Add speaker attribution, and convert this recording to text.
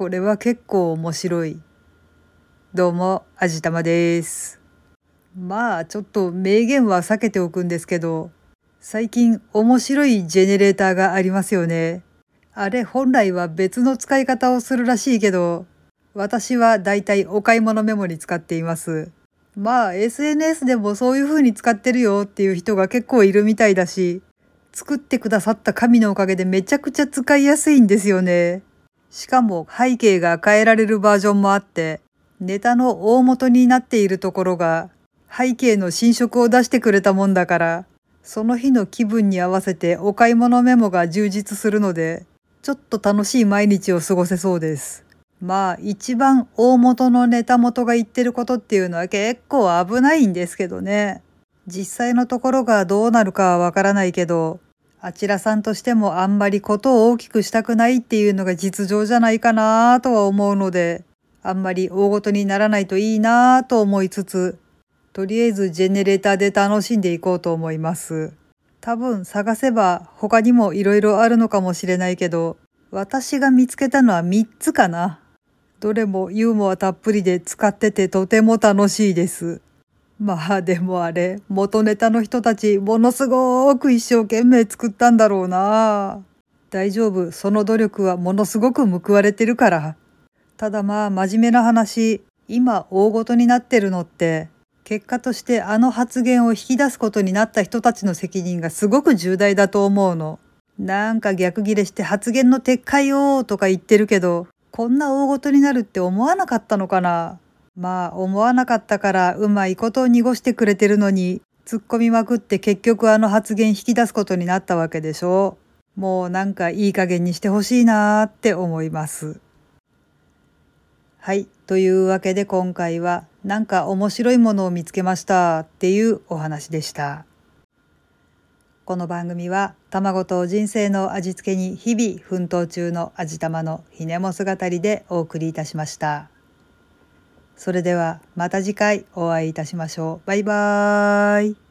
Speaker 1: これは結構面白い。どうも、あじたまです。ちょっと名言は避けておくんですけど、最近面白いジェネレーターがありますよね。あれ本来は別の使い方をするらしいけど、私はだいたいお買い物メモに使っています。SNS でもそういう風に使ってるよっていう人が結構いるみたいだし、作ってくださった神のおかげでめちゃくちゃ使いやすいんですよね。しかも背景が変えられるバージョンもあって、ネタの大元になっているところが背景の新色を出してくれたもんだから、その日の気分に合わせてお買い物メモが充実するので、ちょっと楽しい毎日を過ごせそうです。一番大元のネタ元が言ってることっていうのは結構危ないんですけどね。実際のところがどうなるかはわからないけど、あちらさんとしてもあんまりことを大きくしたくないっていうのが実情じゃないかなとは思うので、あんまり大ごとにならないといいなと思いつつ、とりあえずジェネレーターで楽しんでいこうと思います。多分探せば他にもいろいろあるのかもしれないけど、私が見つけたのは3つかな。どれもユーモアたっぷりで使っててとても楽しいです。でもあれ、元ネタの人たちものすごく一生懸命作ったんだろうな。大丈夫、その努力はものすごく報われてるから。ただ真面目な話、今大ごとになってるのって、結果としてあの発言を引き出すことになった人たちの責任がすごく重大だと思うの。なんか逆ギレして発言の撤回をとか言ってるけど、こんな大ごとになるって思わなかったのかな。思わなかったからうまいことを濁してくれてるのに、突っ込みまくって結局あの発言引き出すことになったわけでしょ。もうなんかいい加減にしてほしいなーって思います。はい。というわけで今回はなんか面白いものを見つけましたっていうお話でした。この番組は卵と人生の味付けに日々奮闘中の味玉のひねも姿でお送りいたしました。それではまた次回お会いいたしましょう。バイバーイ。